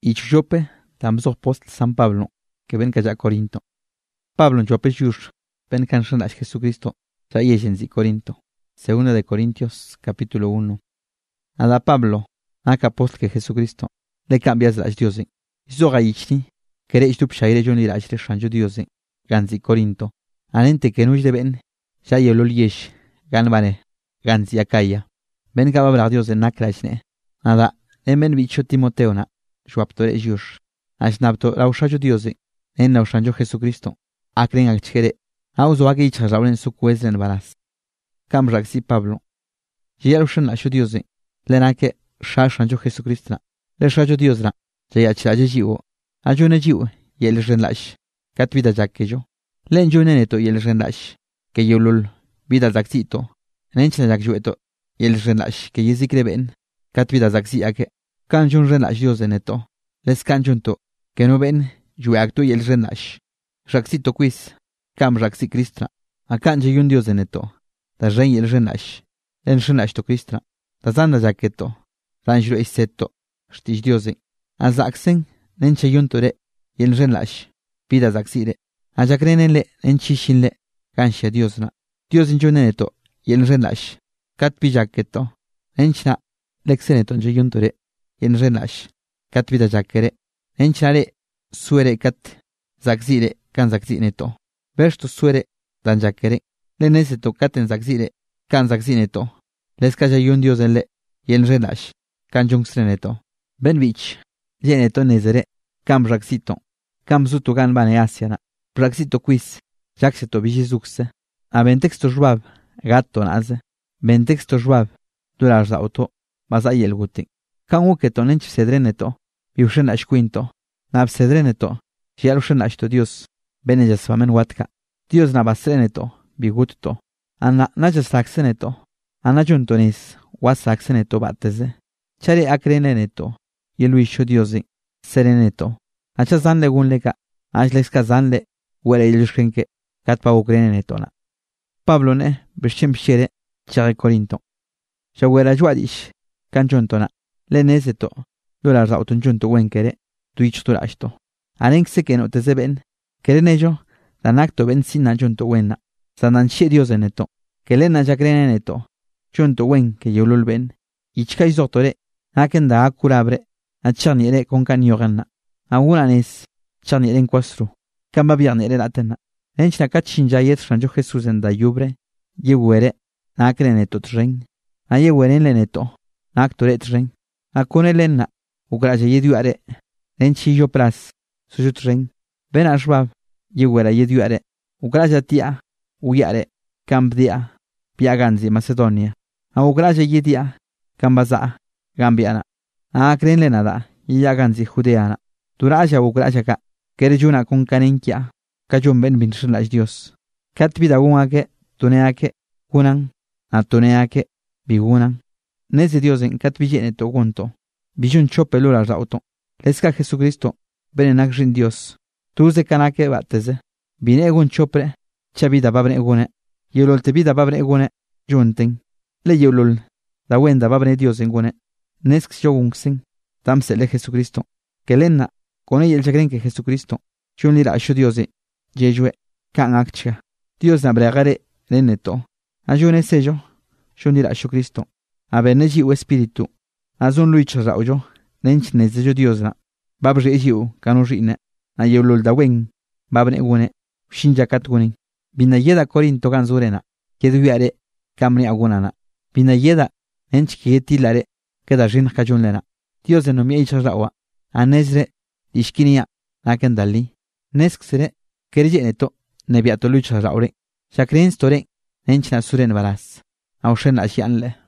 Ichjope tamzo post San Pablo que ven kaya Corinto. Pablo jope jur ven kanshana Jesucristo ya yejenzi Corinto. Segunda de Corintios capítulo 1. Ada Pablo aka post que Jesucristo le cambias la Diosi. Zoga ichni kere ishtup shaire joni la ishre shanjo Diosi. Ganzi Corinto. Anente que nuj de ben ya yelol yesh ganbane ganzi akaya. Ben kababra Dios de nakrachne. Ada emen bicho Timoteona. Shuaptore jur. Ashnapto raushajo Diosi. En raushanjo Jesucristo. Akren akchere. Auzo age ichrazaulen su kuezren baras. Kamraxi Pablo. Yerushan la Diosi. Lenake shashanjo Jesucristo. Le shajo Diosra. Jayachaje jiwo. Ajune jiwo. Yel renlash. Kat vida jakkejo. Len juneneto yel renlash. Que yolul. Vida zaksito. Nenchna jakjueto. Yel renlash. Que yezikreben. Kat vida zaksi ake. Kanjun renlash Dioseneto. Les kanjunto. Que no ven. Jueacto yel renlash. Raksito quiz. Kam raksi Kristra. Akanje yun Dioseneto. Da ren yel renlash. Len renlash to Kristra. Da zanda jaketo. Ranjro iseto. Shtish Diosi. Azaksen. Nenche yuntore. Yel renlash. Vida zaksire. Ajakrenenle. Nenchishinle. Kansha Diosna. Diosin juneneto. Yel renlash. Kat pijaketo. Nenchna. Lexeneto nje yuntore. Yel renlash. Kat vida jakere. Nenchnare. Suere kat. Zaksire. Kan zaksineto. Versto suere. Dan jakere. Leneseto katen zaksire. Kan zaksineto. Leskaya yun Diosenle. Yel renlash. Kan jungsreneto. Benvich. Yeneto nezere. Kam raksito. Kam zuto gan bane asiana. Raksito quiz. Jakseto bijizukse. A bentexto jwab. Gatto naze. Bentexto jwab. Durar auto. Bazay el guti. Kan uketo nench sedreneto. Biushenash quinto. Nab sedreneto. Shialushenash to Dios. Benellas famen watka. Dios nabasreneto. Bigutto. Ana najasaxeneto. Ana juntonis. Wasaxeneto bateze. Chare akreneneto. Yeluisho Diosi. Sereneto. Achazan legun lega. Ajlexkazanle. Were ilushkenke. Katpa ukrenenetona. Pablo ne. Bishim shere. Chare Corinto. Shawera juadish. Kanjontona. Lenezeto. Dolar zautun junto wenkere. Tuich turashto. Arenxe que no te se ven. Keren ello. Danacto ben sina junto wena. Sananche Dioseneto. Que lena ya creneneto. Junto wen que yolul ben. Ichka izotore. Akenda akurabre. Acharniere con canyorana. Agunanes. Charniere en quastru. Kamba biarniere latena. Enchna kachinjayet franjo Jesús en dayubre. Yeguere. Akreneto tren. Ayeweren leneto. Actore tren. Akone lena. Ugraje yeduare. Enchillo pras. Sujutren. Ben ashbab. Yeguera yeduare. Ugraja tia. Uyare. Cambdia. Piaganzi Macedonia. Ugraje yedia. Cambaza. Gambiana. Akren nada. Yaganzi Judeana. Duraja ugraja ka. Kerejuna con canenkia. Kajun ben binshilaj Dios. Katbida unake. Tuneake. Kunan. Atuneake. Bigunan. Nese Dios en katbillene togunto. Bijun chopelura rauto. Leska Jesucristo. Benenak rin Dios. Tuze kanake bateze. Bine egun chopre. Chavida babre egune. Yulol te vida babre egune. Junten. Le yulol. Da wenda babre Dios engune. Nesk shogungsen. Tamsele Jesucristo. Que lena. Con ella el chagren que Jesucristo. Shun lira ashu Diosi. Yejue. Kan akcha. Dios nabregare. Leneto. Ayune sello. Shun lira ashu Cristo. Abeneji u espíritu. Azun luich raujo. Nench nezello Diosna. Babre ejiu. Kanurine. Ayulol da wen. Babre egune. Shinjakat gunin. Binayeda Corinto ganzurena. Keduare. Kamni agunana. Binayeda. Ench ketilare. Queda rin kajunlena. Dios de nomia icharawa. Anesre. Ishkinia. Nakendali. Nesksere. Kerjeneto. Nebiato lucha raure. Shakrin store. Ench nasuren baras. Aushen ashianle.